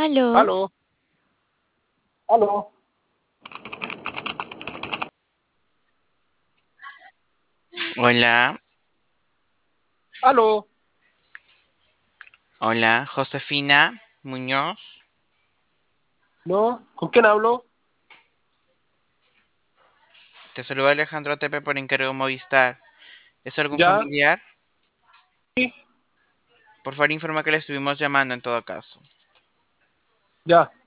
Aló, Aló, aló, Hola, aló. hola, Josefina Muñoz. ¿No? ¿Con quién hablo? Te saluda Alejandro Tepe por encargo Movistar. ¿Es algún Ya, familiar? sí, Por favor, informa que le estuvimos llamando en todo caso. ya.